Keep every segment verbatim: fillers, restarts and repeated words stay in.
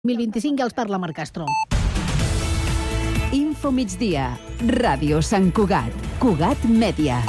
dos mil vint-i-cinc ja els parla Marc Castro. Info migdia, Ràdio Sant Cugat, Cugat Mèdia.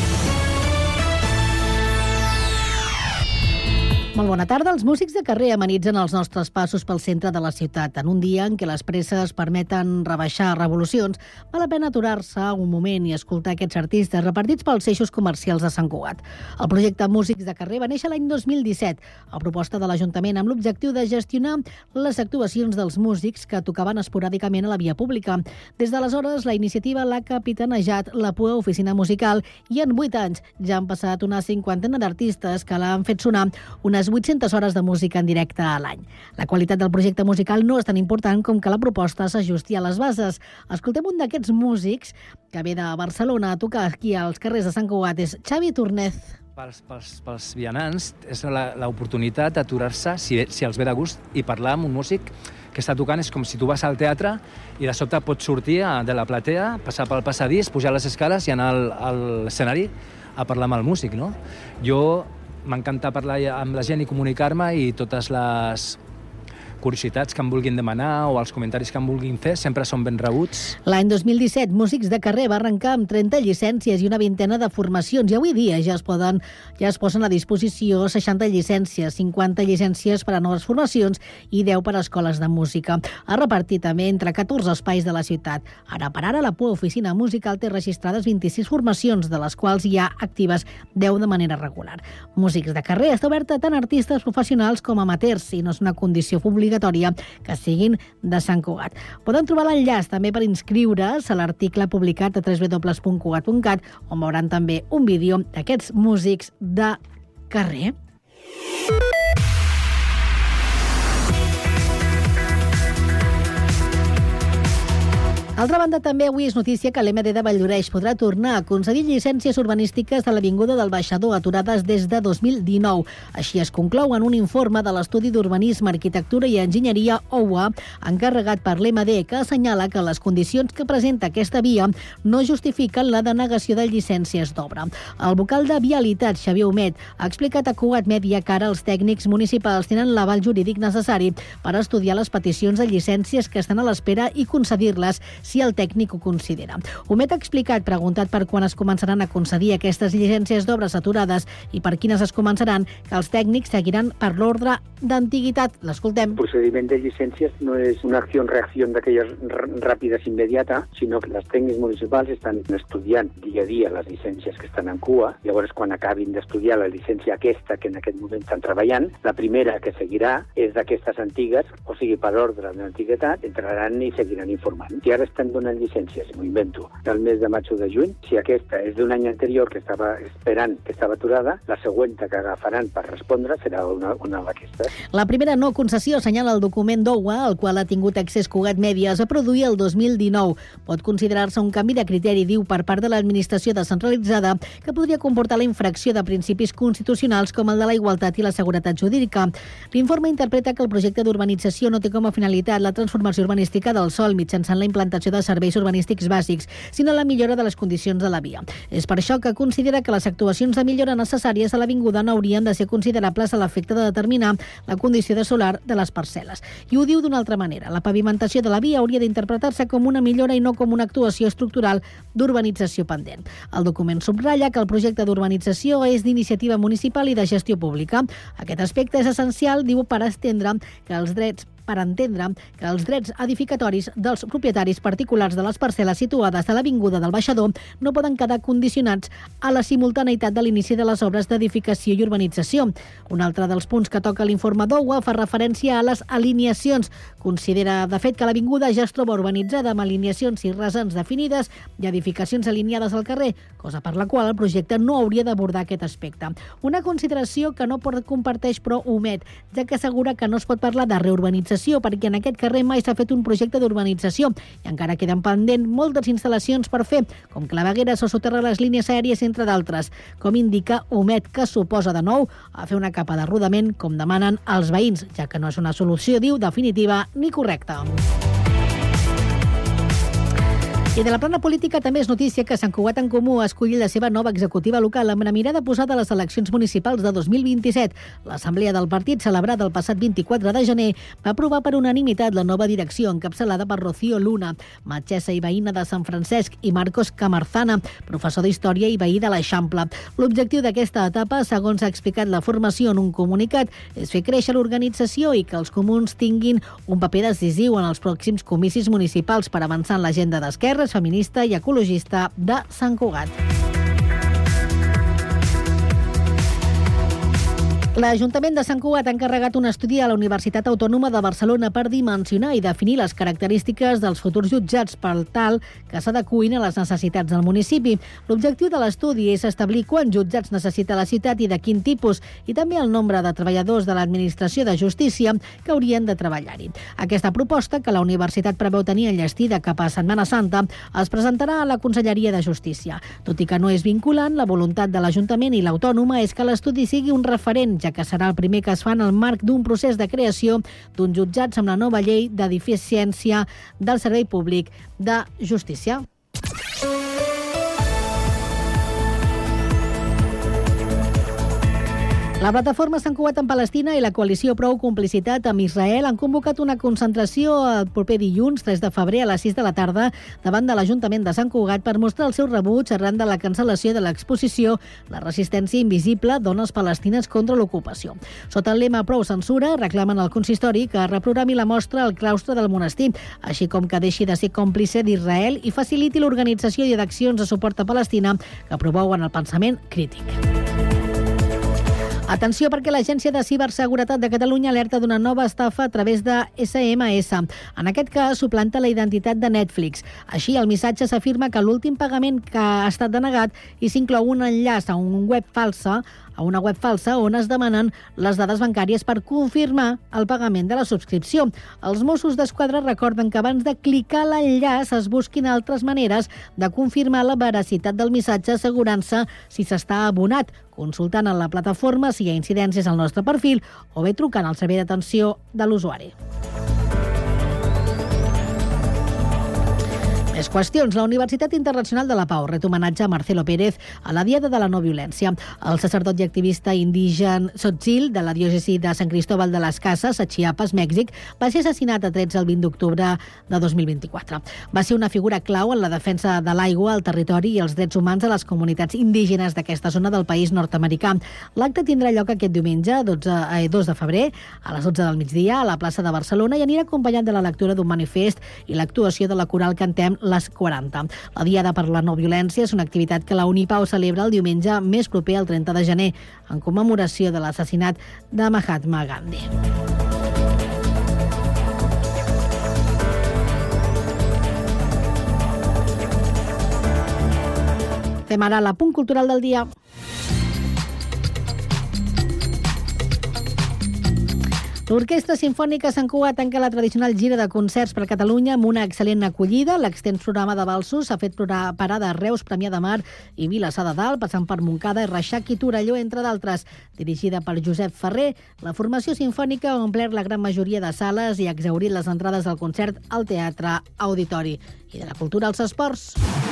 Molt bona tarda. Els músics de carrer amenitzen els nostres passos pel centre de la ciutat. En un dia en què les presses permeten rebaixar revolucions, val la pena aturar-se un moment i escoltar aquests artistes repartits pels eixos comercials de Sant Cugat. El projecte Músics de carrer va néixer l'any dos mil disset, a proposta de l'Ajuntament, amb l'objectiu de gestionar les actuacions dels músics que tocaven esporàdicament a la via pública. Des d'aleshores, la iniciativa l'ha capitanejat la P U E Oficina Musical i en vuit anys ja han passat una cinquantena d'artistes que l'han fet sonar unes vuit-centes hores de música en directe a l'any. La qualitat del projecte musical no és tan important com que la proposta s'ajusti a les bases. Escoltem un d'aquests músics que ve de Barcelona a tocar aquí als carrers de Sant Cugat. És Xavi Tornez. Pels, pels, pels vianants és l'oportunitat d'aturar-se, si, si els ve de gust, i parlar amb un músic que està tocant. És com si tu vas al teatre i de sobte pots sortir de la platea, passar pel passadís, pujar les escales i anar al, a l'escenari a parlar amb el músic, no? Jo m'encanta parlar amb la gent i comunicar-me, i totes les curiositats que em vulguin demanar o els comentaris que em vulguin fer sempre són ben rebuts. L'any dos mil disset, Músics de carrer va arrencar amb trenta llicències i una vintena de formacions, i avui dia ja es poden ja es posen a disposició seixanta llicències, cinquanta llicències per a noves formacions i deu per a escoles de música. Ha repartit també entre catorze espais de la ciutat. Ara per ara, la P U E Oficina Musical té registrades vint-i-sis formacions, de les quals hi ha actives deu de manera regular. Músics de carrer està oberta tant a artistes professionals com amateurs, i no és una condició obligatòria que siguin de Sant Cugat. Poden trobar l'enllaç també per inscriure's a l'article publicat a w w w punt cugat punt cat, on veuran també un vídeo d'aquests músics de carrer. D'altra banda, també avui és notícia que l'M D de Valldoreix podrà tornar a concedir llicències urbanístiques de l'Avinguda del Baixador, aturades des de dos mil dinou. Així es conclou en un informe de l'Estudi d'Urbanisme, Arquitectura i Enginyeria, O U A, encarregat per l'M D, que assenyala que les condicions que presenta aquesta via no justifiquen la denegació de llicències d'obra. El vocal de Vialitat, Xavier Humet, ha explicat a Cugat Mèdia que ara els tècnics municipals tenen l'aval jurídic necessari per estudiar les peticions de llicències que estan a l'espera i concedir-les si el tècnic ho considera. Humet ha explicat, preguntat per quan es començaran a concedir aquestes llicències d'obres aturades i per quines es començaran, que els tècnics seguiran per l'ordre d'antiguitat. L'escoltem. El procediment de llicències no és una acció-reacció d'aquelles ràpides immediata, sinó que els tècnics municipals estan estudiant dia a dia les llicències que estan en cua. Llavors, quan acabin d'estudiar la llicència aquesta que en aquest moment estan treballant, la primera que seguirà és d'aquestes antigues, o sigui, per ordre d'antiguitat, entraran i seguiran informant. I ara estan donant llicències, m'ho invento, del mes de maig o de juny. Si aquesta és d'un any anterior que estava esperant, que estava aturada, la següent que agafaran per respondre serà una, una d'aquestes. La primera no concessió assenyala el document d'O U A, al qual ha tingut accés Cugat Mèdia, es va produir el dos mil dinou. Pot considerar-se un canvi de criteri, diu, per part de l'administració descentralitzada, que podria comportar la infracció de principis constitucionals com el de la igualtat i la seguretat jurídica. L'informe interpreta que el projecte d'urbanització no té com a finalitat la transformació urbanística del sòl mitjançant la implantació de serveis urbanístics bàsics, sinó la millora de les condicions de la via. És per això que considera que les actuacions de millora necessàries a l'avinguda no haurien de ser considerables a l'efecte de determinar la condició de solar de les parcel·les. I ho diu d'una altra manera. La pavimentació de la via hauria d'interpretar-se com una millora i no com una actuació estructural d'urbanització pendent. El document subratlla que el projecte d'urbanització és d'iniciativa municipal i de gestió pública. Aquest aspecte és essencial, diu, per estendre que els drets per entendre que els drets edificatoris dels propietaris particulars de les parcel·les situades a l'Avinguda del Baixador no poden quedar condicionats a la simultaneïtat de l'inici de les obres d'edificació i urbanització. Un altre dels punts que toca l'informe d'O U A fa referència a les alineacions. Considera, de fet, que l'avinguda ja es troba urbanitzada amb alineacions i rasants definides i edificacions alineades al carrer, cosa per la qual el projecte no hauria d'abordar aquest aspecte. Una consideració que no comparteix, però, Humet, ja que assegura que no es pot parlar de reurbanització perquè en aquest carrer mai s'ha fet un projecte d'urbanització i encara queden pendent moltes instal·lacions per fer, com clavegueres o soterrar les línies aèries, entre d'altres. Com indica Humet, que suposa de nou a fer una capa de rodament, com demanen els veïns, ja que no és una solució, diu, definitiva ni correcta. I de la plana política també és notícia que Sant Cugat en Comú ha escollit la seva nova executiva local amb la mirada posada a les eleccions municipals de dos mil vint-i-set. L'assemblea del partit, celebrada el passat vint-i-quatre de gener, va aprovar per unanimitat la nova direcció encapçalada per Rocío Luna, metgessa i veïna de Sant Francesc, i Marcos Camarzana, professor d'Història i veí de l'Eixample. L'objectiu d'aquesta etapa, segons ha explicat la formació en un comunicat, és fer créixer l'organització i que els comuns tinguin un paper decisiu en els pròxims comicis municipals per avançar en l'agenda d'esquerra, feminista i ecologista de Sant Cugat. L'Ajuntament de Sant Cugat ha encarregat un estudi a la Universitat Autònoma de Barcelona per dimensionar i definir les característiques dels futurs jutjats per tal que s'adeqüin a les necessitats del municipi. L'objectiu de l'estudi és establir quants jutjats necessita la ciutat i de quin tipus, i també el nombre de treballadors de l'administració de justícia que haurien de treballar-hi. Aquesta proposta, que la universitat preveu tenir enllestida cap a Setmana Santa, es presentarà a la Conselleria de Justícia. Tot i que no és vinculant, la voluntat de l'Ajuntament i l'Autònoma és que l'estudi sigui un referent, ja que serà el primer que es fa en el marc d'un procés de creació d'uns jutjats amb la nova llei de deficiència del Servei Públic de Justícia. La plataforma Sant Cugat en Palestina i la coalició Prou Complicitat amb Israel han convocat una concentració el proper dilluns, tres de febrer, a les sis de la tarda, davant de l'Ajuntament de Sant Cugat per mostrar el seu rebuig arran de la cancel·lació de l'exposició La resistència invisible, dones palestines contra l'ocupació. Sota el lema Prou Censura, reclamen al consistori que reprogrami la mostra al claustre del monestir, així com que deixi de ser còmplice d'Israel i faciliti l'organització i d'accions de suport a Palestina que promouen el pensament crític. Atenció, perquè l'Agència de Ciberseguretat de Catalunya alerta d'una nova estafa a través de esse eme esse. En aquest cas, suplanta la identitat de Netflix. Així, el missatge s'afirma que l'últim pagament que ha estat denegat i s'inclou un enllaç a un web falsa a una web falsa on es demanen les dades bancàries per confirmar el pagament de la subscripció. Els Mossos d'Esquadra recorden que abans de clicar l'enllaç es busquin altres maneres de confirmar la veracitat del missatge, assegurant-se si s'està abonat, consultant en la plataforma si hi ha incidències al nostre perfil o bé trucant al servei d'atenció de l'usuari. Més qüestions. La Universitat Internacional de la Pau ret homenatge a Marcelo Pérez a la Diada de la No Violència. El sacerdot i activista indígen Tzotzil, de la diòcesi de Sant Cristóbal de les Casas, a Chiapas, Mèxic, va ser assassinat a trets el vint d'octubre de dos mil vint-i-quatre. Va ser una figura clau en la defensa de l'aigua, el territori i els drets humans a les comunitats indígenes d'aquesta zona del país nord-americà. L'acte tindrà lloc aquest diumenge, dos de febrer, a les dotze del migdia, a la plaça de Barcelona, i anirà acompanyat de la lectura d'un manifest i l'actuació de la coral Cantem les quaranta. La Diada per la No Violència és una activitat que la Unipau celebra el diumenge més proper al trenta de gener, en commemoració de l'assassinat de Mahatma Gandhi. Fem ara l'apunt cultural del dia. L'Orquestra Simfònica Sant Cugat tanca la tradicional gira de concerts per Catalunya amb una excel·lent acollida. L'extens programa de valsos s'ha fet parada a Reus, Premià de Mar i Vilassar de Dalt, passant per Montcada, Reixac i Torelló, entre d'altres. Dirigida per Josep Ferrer, la formació simfònica ha omplert la gran majoria de sales i ha exhaurit les entrades al concert al Teatre Auditori. I de la cultura als esports.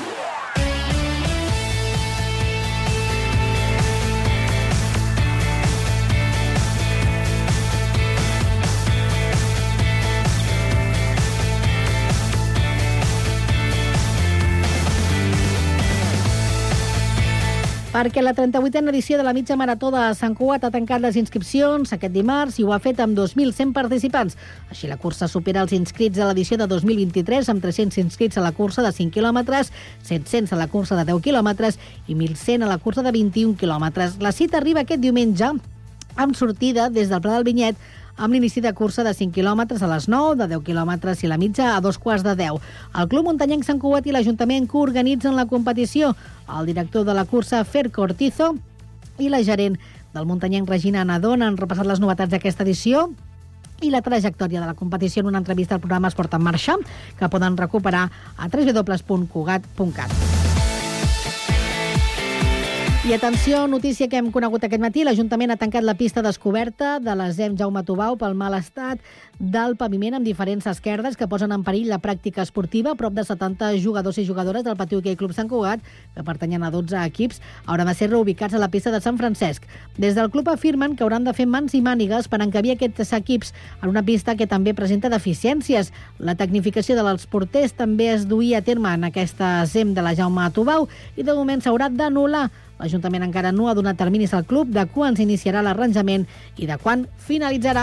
Perquè la trenta-vuitena edició de la mitja marató de Sant Cugat ha tancat les inscripcions aquest dimarts i ho ha fet amb dos mil cent participants. Així, la cursa supera els inscrits a l'edició de dos mil vint-i-tres, amb tres-cents inscrits a la cursa de cinc quilòmetres, set-cents a la cursa de deu quilòmetres i mil cent a la cursa de vint-i-un quilòmetres. La cita arriba aquest diumenge amb sortida des del Pla del Vinyet, amb l'inici de cursa de cinc quilòmetres a les nou, de deu quilòmetres i la mitja a dos quarts de deu. El Club Muntanyenc Sant Cugat i l'Ajuntament coorganitzen la competició. El director de la cursa, Fer Cortizo, i la gerent del Muntanyenc, Regina Nadon, han repassat les novetats d'aquesta edició i la trajectòria de la competició en una entrevista al programa Esport en Marxa, que poden recuperar a w w w punt cugat punt cat. I atenció, notícia que hem conegut aquest matí, l'Ajuntament ha tancat la pista descoberta de la Z E M Jaume Tubau pel mal estat del paviment amb diferents esquerdes que posen en perill la pràctica esportiva. Prop de setanta jugadors i jugadores del Patí Hoquei Club Sant Cugat, que pertanyen a dotze equips, hauran de ser reubicats a la pista de Sant Francesc. Des del club afirmen que hauran de fer mans i mànigues per encabir aquests equips en una pista que també presenta deficiències. La tecnificació dels porters també es duia a terme en aquesta Z E M de la Jaume Tubau i de moment s'haurà d'anul·lar. L'Ajuntament encara no ha donat terminis al club de quan s'iniciarà l'arranjament i de quan finalitzarà.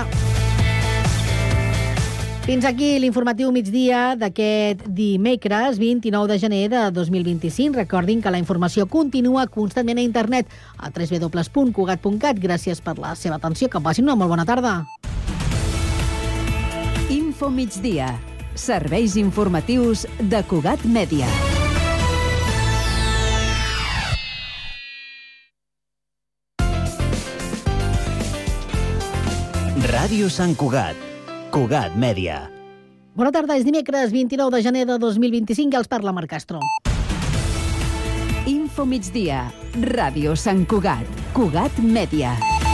Fins aquí l'informatiu migdia d'aquest dimecres vint-i-nou de gener de dos mil vint-i-cinc. Recordin que la informació continua constantment a internet a w w w punt cugat punt cat. Gràcies per la seva atenció. Que passin una molt bona tarda. Info migdia. Serveis informatius de Cugat Mèdia. Ràdio Sant Cugat, Cugat Mèdia. Bona tarda, és dimecres vint-i-nou de gener de dos mil vint-i-cinc i els parla Marc Castro. Info migdia. Ràdio Sant Cugat, Cugat Mèdia.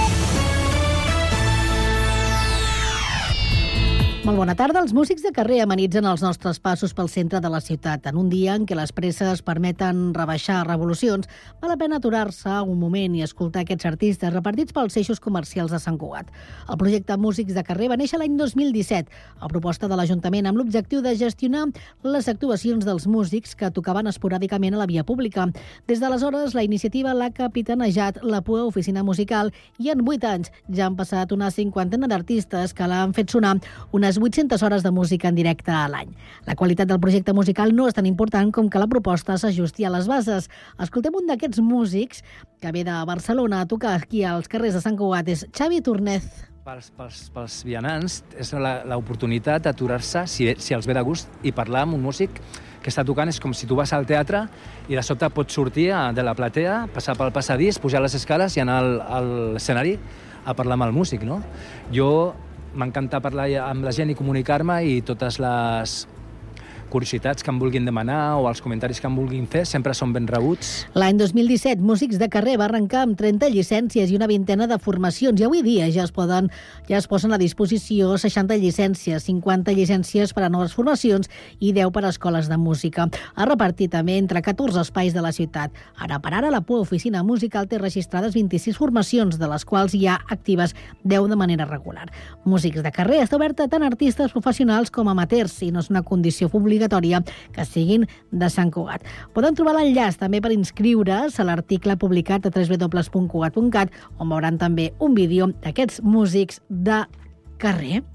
Molt bona tarda. Els músics de carrer amenitzen els nostres passos pel centre de la ciutat. En un dia en què les presses permeten rebaixar revolucions, val la pena aturar-se un moment i escoltar aquests artistes repartits pels eixos comercials de Sant Cugat. El projecte Músics de carrer va néixer l'any dos mil disset, a proposta de l'Ajuntament amb l'objectiu de gestionar les actuacions dels músics que tocaven esporàdicament a la via pública. Des d'aleshores, la iniciativa l'ha capitanejat la P U E Oficina Musical i en vuit anys ja han passat una cinquantena d'artistes que l'han fet sonar unes vuit-centes hores de música en directe a l'any. La qualitat del projecte musical no és tan important com que la proposta s'ajusti a les bases. Escoltem un d'aquests músics que ve de Barcelona a tocar aquí als carrers de Sant Cugat. És Xavi Tornez. Pels, pels, pels vianants és l'oportunitat d'aturar-se, si, si els ve de gust, i parlar amb un músic que està tocant. És com si tu vas al teatre i de sobte pots sortir de la platea, passar pel passadís, pujar les escales i anar al, a l'escenari a parlar amb el músic, no? Jo m'encanta parlar amb la gent i comunicar-me, i totes les curiositats que em vulguin demanar o els comentaris que em vulguin fer sempre són ben rebuts. L'any dos mil disset, Músics de carrer va arrencar amb trenta llicències i una vintena de formacions, i avui dia ja es poden ja es posen a disposició seixanta llicències, cinquanta llicències per a noves formacions i deu per a escoles de música. Ha repartit també entre catorze espais de la ciutat. Ara per ara, la P U E Oficina Musical té registrades vint-i-sis formacions, de les quals hi ha actives deu de manera regular. Músics de carrer està oberta tant a artistes professionals com amateurs, i no és una condició obligatòria que siguin de Sant Cugat. Poden trobar l'enllaç també per inscriure's a l'article publicat a w w w punt cugat punt cat, on veuran també un vídeo d'aquests músics de carrer.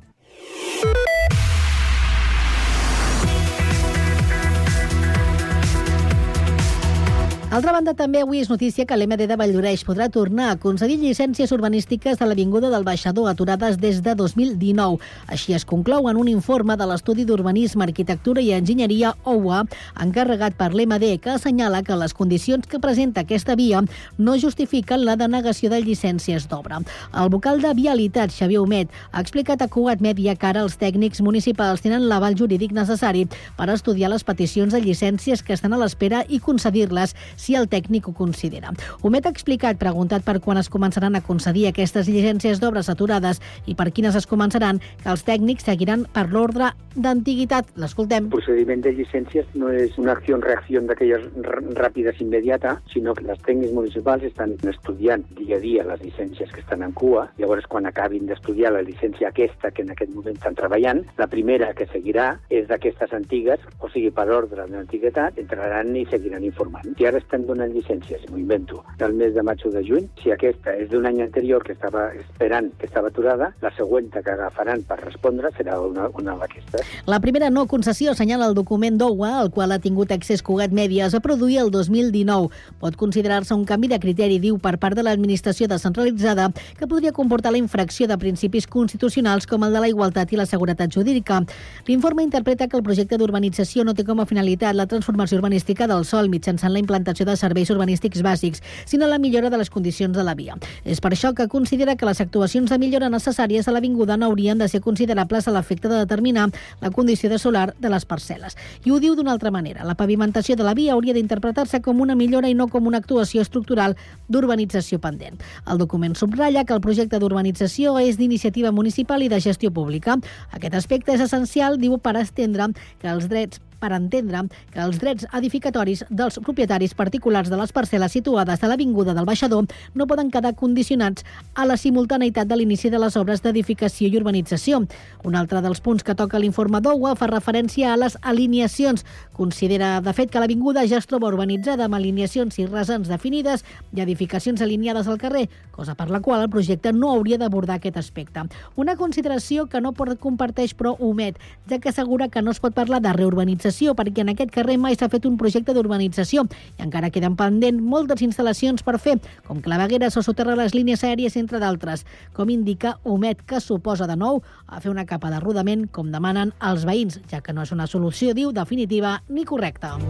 D'altra banda, també avui és notícia que l'M D de Valldoreix podrà tornar a concedir llicències urbanístiques de l'Avinguda del Baixador, aturades des de dos mil dinou. Així es conclou en un informe de l'Estudi d'Urbanisme, Arquitectura i Enginyeria, O U A, encarregat per l'M D, que assenyala que les condicions que presenta aquesta via no justifiquen la denegació de llicències d'obra. El vocal de Vialitat, Xavier Humet, ha explicat a Cugat Mèdia que ara els tècnics municipals tenen l'aval jurídic necessari per estudiar les peticions de llicències que estan a l'espera i concedir-les si el tècnic ho considera. Humet ha explicat, preguntat per quan es començaran a concedir aquestes llicències d'obres aturades i per quines es començaran, que els tècnics seguiran per l'ordre d'antiguitat. L'escoltem. El procediment de llicències no és una acció-reacció d'aquelles ràpides immediata, sinó que els tècnics municipals estan estudiant dia a dia les llicències que estan en cua. Llavors, quan acabin d'estudiar la llicència aquesta que en aquest moment estan treballant, la primera que seguirà és d'aquestes antigues, o sigui, per ordre d'antiguitat, entraran i seguiran informant. I ara estan donant llicències, m'ho invento, del mes de maig o de juny. Si aquesta és d'un any anterior que estava esperant, que estava aturada, la següent que agafaran per respondre serà una, una d'aquestes. La primera no concessió, assenyala el document d'O U A, al qual ha tingut accés Cugat Mèdia, es va produir el dos mil dinou. Pot considerar-se un canvi de criteri, diu, per part de l'administració descentralitzada, que podria comportar la infracció de principis constitucionals com el de la igualtat i la seguretat jurídica. L'informe interpreta que el projecte d'urbanització no té com a finalitat la transformació urbanística del sòl mitjançant la implantació de serveis urbanístics bàsics, sinó la millora de les condicions de la via. És per això que considera que les actuacions de millora necessàries a l'avinguda no haurien de ser considerables a l'efecte de determinar la condició de solar de les parcel·les. I ho diu d'una altra manera. La pavimentació de la via hauria d'interpretar-se com una millora i no com una actuació estructural d'urbanització pendent. El document subratlla que el projecte d'urbanització és d'iniciativa municipal i de gestió pública. Aquest aspecte és essencial, diu, per estendre que els drets per entendre que els drets edificatoris dels propietaris particulars de les parcel·les situades a l'avinguda del Baixador no poden quedar condicionats a la simultaneïtat de l'inici de les obres d'edificació i urbanització. Un altre dels punts que toca l'informe d'Oua fa referència a les alineacions. Considera, de fet, que l'avinguda ja es troba urbanitzada amb alineacions i rasants definides i edificacions alineades al carrer, cosa per la qual el projecte no hauria d'abordar aquest aspecte. Una consideració que no comparteix però omet, ja que assegura que no es pot parlar de reurbanització perquè en aquest carrer mai s'ha fet un projecte d'urbanització i encara queden pendent moltes instal·lacions per fer, com clavegueres o soterrar les línies aèries, entre d'altres. Com indica, omet que suposa de nou a fer una capa de rodament, com demanen els veïns, ja que no és una solució, diu, definitiva ni correcta.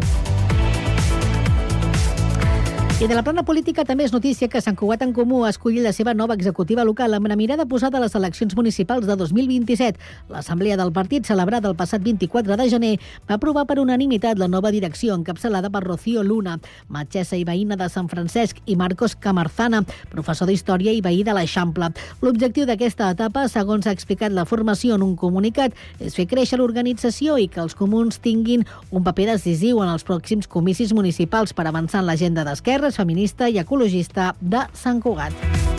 I de la plana política també és notícia que Sant Cugat en Comú ha escollit la seva nova executiva local amb la mirada posada a les eleccions municipals de dos mil vint-i-set. L'assemblea del partit, celebrada el passat vint-i-quatre de gener, va aprovar per unanimitat la nova direcció encapçalada per Rocío Luna, metgessa i veïna de Sant Francesc, i Marcos Camarzana, professor d'Història i veí de l'Eixample. L'objectiu d'aquesta etapa, segons ha explicat la formació en un comunicat, és fer créixer l'organització i que els comuns tinguin un paper decisiu en els pròxims comicis municipals per avançar en l'agenda d'esquerra, feminista i ecologista de Sant Cugat.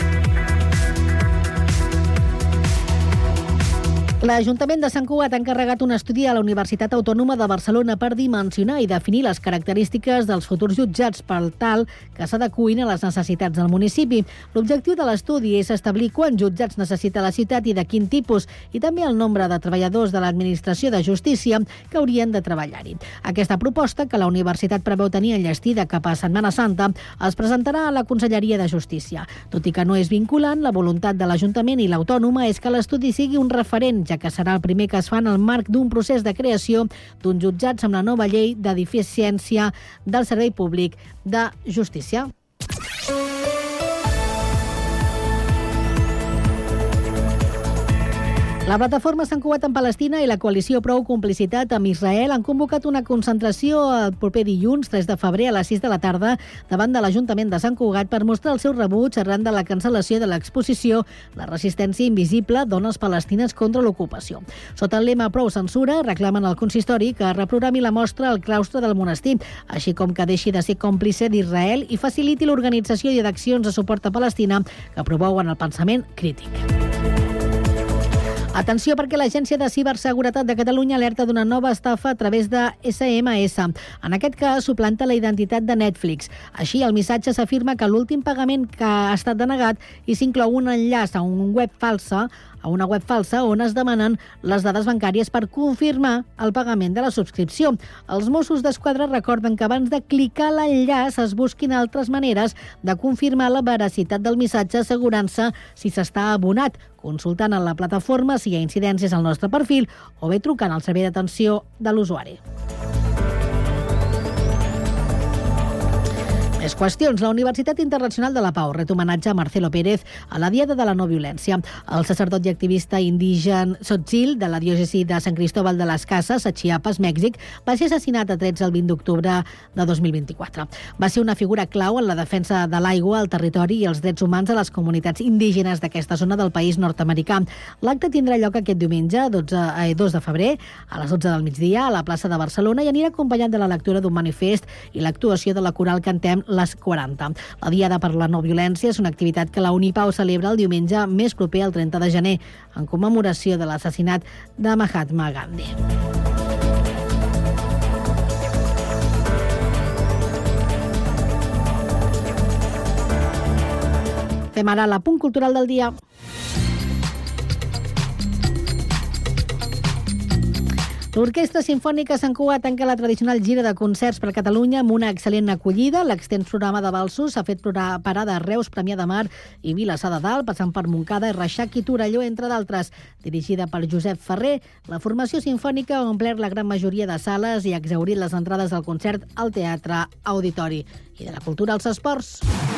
L'Ajuntament de Sant Cugat ha encarregat un estudi a la Universitat Autònoma de Barcelona per dimensionar i definir les característiques dels futurs jutjats per tal que s'adeqüin a les necessitats del municipi. L'objectiu de l'estudi és establir quants jutjats necessita la ciutat i de quin tipus, i també el nombre de treballadors de l'administració de justícia que haurien de treballar-hi. Aquesta proposta, que la universitat preveu tenir enllestida cap a Setmana Santa, es presentarà a la Conselleria de Justícia. Tot i que no és vinculant, la voluntat de l'Ajuntament i l'Autònoma és que l'estudi sigui un referent, ja que serà el primer que es fa en el marc d'un procés de creació d'un jutjats amb la nova llei de deficiència del Servei Públic de Justícia. La plataforma Sant Cugat en Palestina i la coalició Prou Complicitat amb Israel han convocat una concentració el proper dilluns, tres de febrer, a les sis de la tarda, davant de l'Ajuntament de Sant Cugat per mostrar el seu rebuig arran de la cancel·lació de l'exposició La resistència invisible, dones palestines contra l'ocupació. Sota el lema Prou censura, reclamen al consistori que reprogrami la mostra al claustre del monestir, així com que deixi de ser còmplice d'Israel i faciliti l'organització d'accions de suport a Palestina que promouen el pensament crític. Atenció, perquè l'Agència de Ciberseguretat de Catalunya alerta d'una nova estafa a través de esse ema esse. En aquest cas, suplanta la identitat de Netflix. Així, el missatge s'afirma que l'últim pagament que ha estat denegat i s'inclou un enllaç a un web falsa a una web falsa on es demanen les dades bancàries per confirmar el pagament de la subscripció. Els Mossos d'Esquadra recorden que abans de clicar l'enllaç es busquin altres maneres de confirmar la veracitat del missatge, assegurant-se si s'està abonat, consultant en la plataforma si hi ha incidències al nostre perfil o bé trucant al servei d'atenció de l'usuari. Més qüestions. La Universitat Internacional de la Pau ret homenatge a Marcelo Pérez a la Diada de la No Violència. El sacerdot i activista indígen Tzotzil de la diòcesi de Sant Cristóbal de les Casas, a Chiapas, Mèxic, va ser assassinat a trets el vint d'octubre de dos mil vint-i-quatre. Va ser una figura clau en la defensa de l'aigua, el territori i els drets humans a les comunitats indígenes d'aquesta zona del país nord-americà. L'acte tindrà lloc aquest diumenge, dos de febrer, a les dotze del migdia, a la plaça de Barcelona, i anirà acompanyat de la lectura d'un manifest i l'actuació de la coral Cantem les quaranta. La Diada per la No Violència és una activitat que la Unipau celebra el diumenge més proper al trenta de gener, en commemoració de l'assassinat de Mahatma Gandhi. Fem ara l'apunt cultural del dia. L'Orquestra Simfònica Sant Cugat tanca la tradicional gira de concerts per Catalunya amb una excel·lent acollida. L'extens programa de valsos s'ha fet parada a Reus, Premià de Mar i Vilassar de Dalt, passant per Montcada, Reixac i Torelló, entre d'altres. Dirigida per Josep Ferrer, la formació simfònica ha omplert la gran majoria de sales i ha exhaurit les entrades del concert al Teatre Auditori. I de la cultura als esports.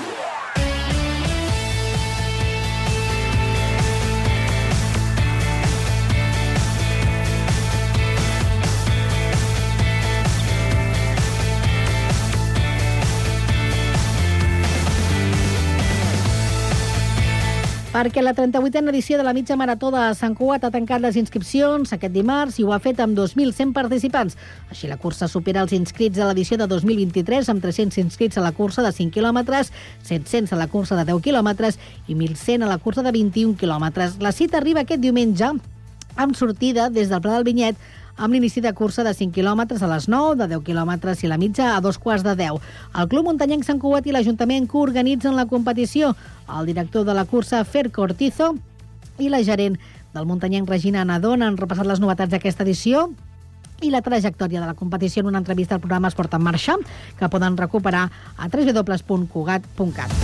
Perquè la trenta-vuitena edició de la mitja marató de Sant Cugat ha tancat les inscripcions aquest dimarts i ho ha fet amb dos mil cent participants. Així, la cursa supera els inscrits a l'edició de dos mil vint-i-tres, amb tres-cents inscrits a la cursa de cinc quilòmetres, set-cents a la cursa de deu quilòmetres i mil cent a la cursa de vint-i-un quilòmetres. La cita arriba aquest diumenge amb sortida des del Pla del Vinyet, amb l'inici de cursa de cinc quilòmetres a les nou, de deu quilòmetres i la mitja a dos quarts de deu. El Club Muntanyenc Sant Cugat i l'Ajuntament coorganitzen la competició. El director de la cursa, Fer Cortizo, i la gerent del Muntanyenc, Regina Nadon, han repassat les novetats d'aquesta edició i la trajectòria de la competició en una entrevista al programa Esport en Marxa, que poden recuperar a w w w punt cugat punt cat.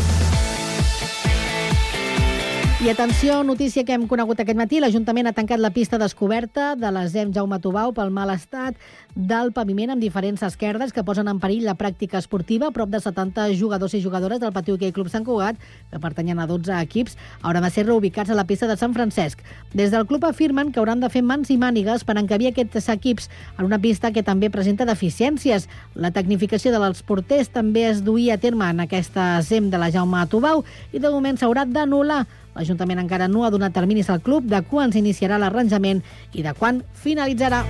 I atenció, notícia que hem conegut aquest matí, l'Ajuntament ha tancat la pista descoberta de la ZEM Jaume Tubau pel mal estat del paviment amb diferents esquerdes que posen en perill la pràctica esportiva. Prop de setanta jugadors i jugadores del Patí Hoquei Club Sant Cugat, que pertanyen a dotze equips, hauran de ser reubicats a la pista de Sant Francesc. Des del club afirmen que hauran de fer mans i mànigues per encabir aquests equips en una pista que també presenta deficiències. La tecnificació dels porters també es duia a terme en aquesta ZEM de la Jaume Tubau i de moment s'haurà d'anul·lar. L'Ajuntament encara no ha donat terminis al club de quan s'iniciarà l'arranjament i de quan finalitzarà.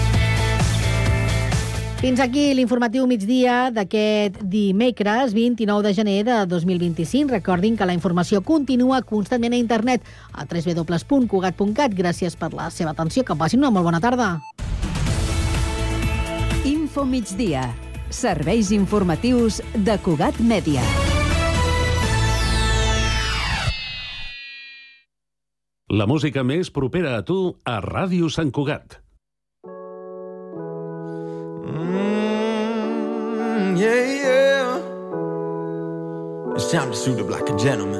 Fins aquí l'informatiu migdia d'aquest dimecres vint-i-nou de gener de dos mil vint-i-cinc. Recordin que la informació continua constantment a internet a w w w punt cugat punt cat. Gràcies per la seva atenció. Que passin una molt bona tarda. Info migdia. Serveis informatius de Cugat Mèdia. La música més propera a tu a Ràdio Sant Cugat. Mm, yeah, yeah. It's time to suit up like a gentleman.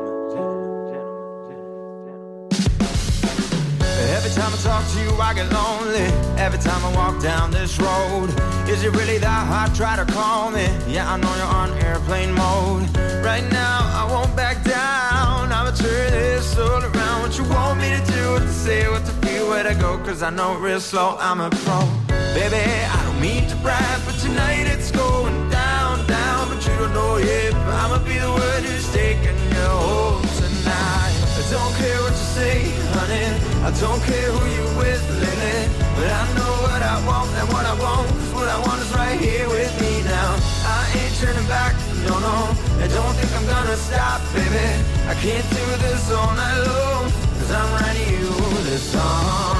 Every time I talk to you, I get lonely. Every time I walk down this road. Is it really that hard? Try to call me. Yeah, I know you're on airplane mode. Right now, I won't back down. I'ma turn this all around. What you want me to do, what to say, what to feel, where to go. Cause I know real slow, I'm a pro. Baby, I don't mean to brag, but tonight it's going down, down. But you don't know yet, but I'ma be the one who's taking you home tonight. I don't care what you say, honey. I don't care who you with lately. But I know what I want and what I want. Cause what I want is right here with me now. I ain't turning back, no, no. I don't think I'm gonna stop, baby. I can't do this all night long. Cause I'm writing you this song.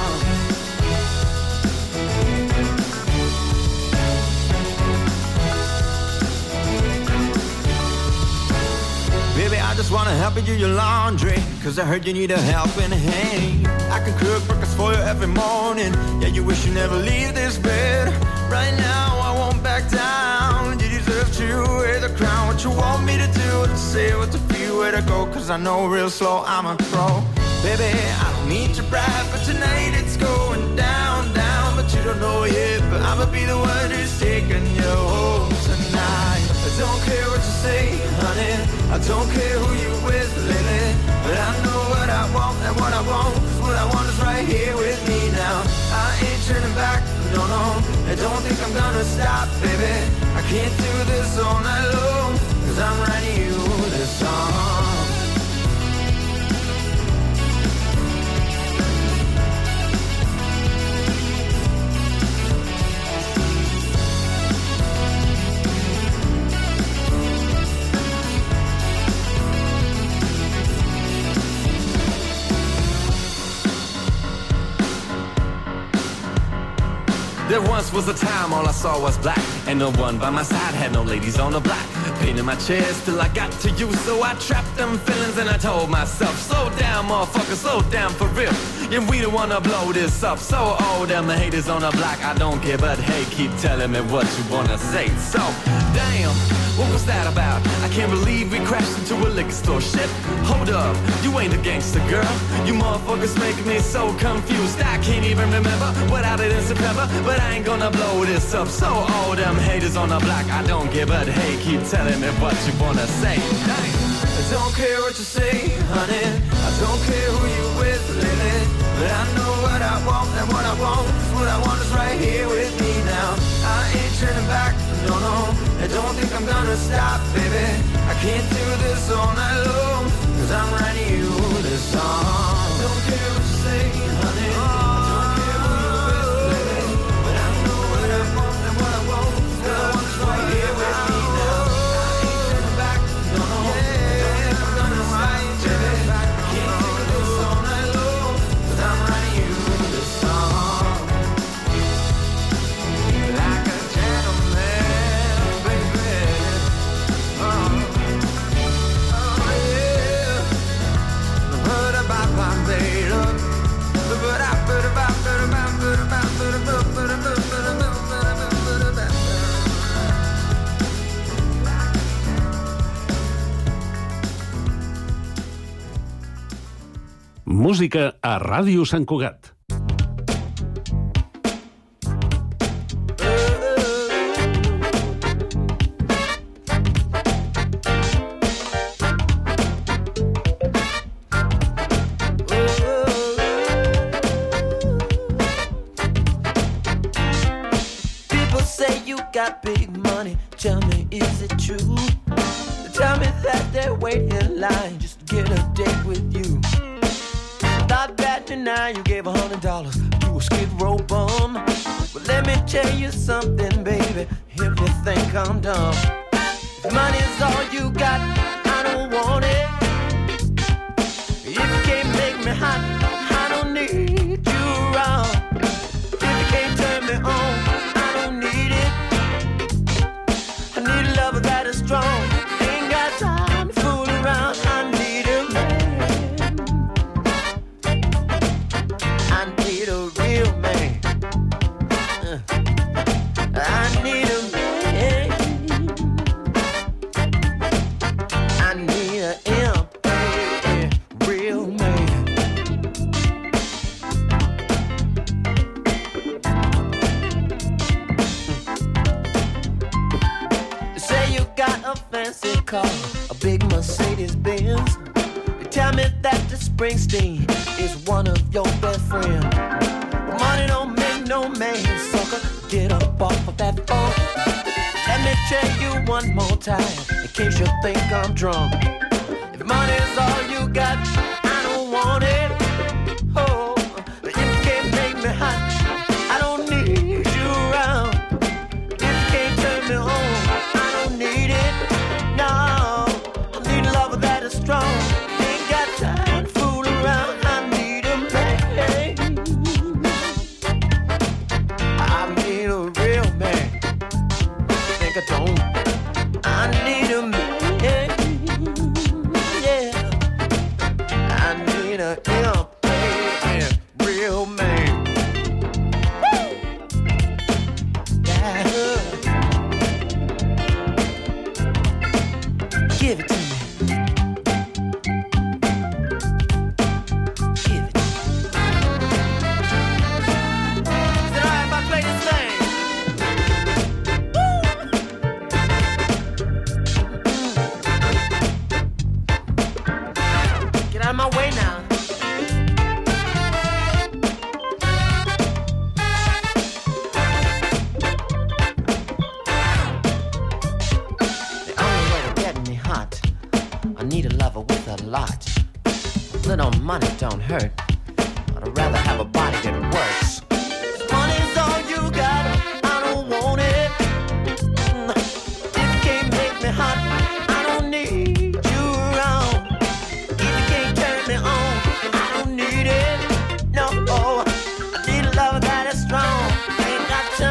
Baby, I just wanna help you do your laundry. Cause I heard you need a helping hand. I can cook breakfast for you every morning. Yeah, you wish you never leave this bed. Right now, I won't back down. You deserve to wear the crown. What you want me to do, what to say, what to feel, where to go. Cause I know real slow, I'm a pro. Baby, I don't mean to brag, but tonight it's going down, down. But you don't know yet, but I'ma be the one who's taking you home tonight. I don't care what you say, honey. I don't care who you with lately. But I know what I want and what I want. Cause what I want is right here with me now. I ain't turning back, no, no. I don't think I'm gonna stop, baby. I can't do this all night long. Cause I'm writing you this song. There once was a time all I saw was black, and no one by my side had no ladies on the block. Painted my chairs till I got to you, so I trapped them feelings and I told myself, slow down, motherfucker, slow down for real. If we don't wanna blow this up, so all them haters on the block, I don't care, but hey, keep telling me what you wanna say. So, damn, what was that about? I can't believe we crashed into a liquor store. Shit, hold up, you ain't a gangster girl. You motherfuckers make me so confused. I can't even remember what I did in September, but I ain't gonna blow this up. So all them haters on the block, I don't care, but hey, keep telling me what you wanna say. Hey. I don't care what you say, honey, I don't care who you with lately, but I know what I want, and what I want is what I want is right here with me now. I ain't turning back, no, no, I don't think I'm gonna stop, baby. I can't do this all night long, cause I'm writing you this song. I don't care what you say, honey, I don't care who you with lately, but I know what I want, and what I want is what I want is right here with me now. I ain't turning back, no, no, I don't think I'm gonna stop, baby. I can't do this all night long, cause I'm writing you this song. Like a gentleman, baby. Oh, oh yeah. What about my baby? But I put about, put about, put about, put about, put about, put about, put about. Música a Ràdio Sant Cugat. People say you got big money. Tell me, is it true? Tell me that they're waiting in line just to get a date with you. Not bad now, you gave a hundred dollars to a skid row bum. But let me tell you something, baby, if you think I'm dumb. If money's all you got, I don't want it. If you can't make me hot, I don't need you around. If you can't turn me on, I don't need it. I need a lover that is strong. Ain't got time to fool around. I need a man. I need a real man. Uh, I need a man. I need a M A, real man. Say you got a fancy car, a big Mercedes Benz. You tell me that the Springsteen is one of your best friends. Money don't make no man sucker. Get up off of that phone. Let me tell you one more time, in case you think I'm drunk. If money's all you got, I don't want it. Oh, if you can't make me hot, I don't need you around. If you can't turn me on, I don't need it. No, I need a lover that is strong. Ain't got time to fool around. I need a man. I need a real man. Think I don't. I need a man. Yeah. I need a M A, real man. Woo! Yeah. Give it to me. Give it to me. Is it alright if I play this thing? Get out of my way now. The only way to get me hot, I need a lover with a lot. Little money don't hurt, but I'd rather have a body that works. If money's all you got, I don't want it. If you can't make me hot, I don't need you around. If you can't turn me on, I don't need it. No, I need a lover that is strong. Ain't got time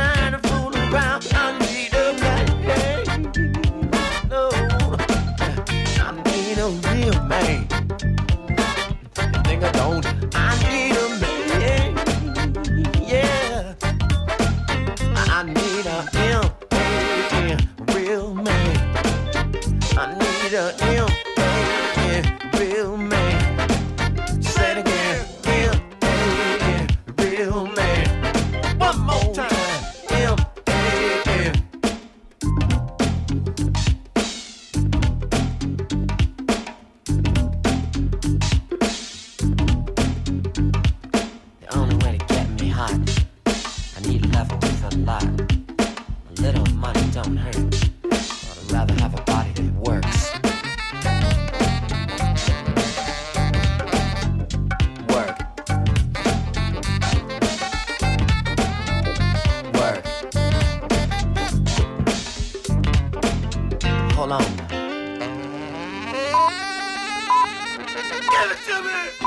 I need a M A N, real man. I need a M A N, real man. Say it again, M A N, real man. One more time, M A N. The only way to get me hot, I need a level with a lot. A little money don't hurt, but I'd rather have a body that works. Work. Work. Hold on now. Give it to me!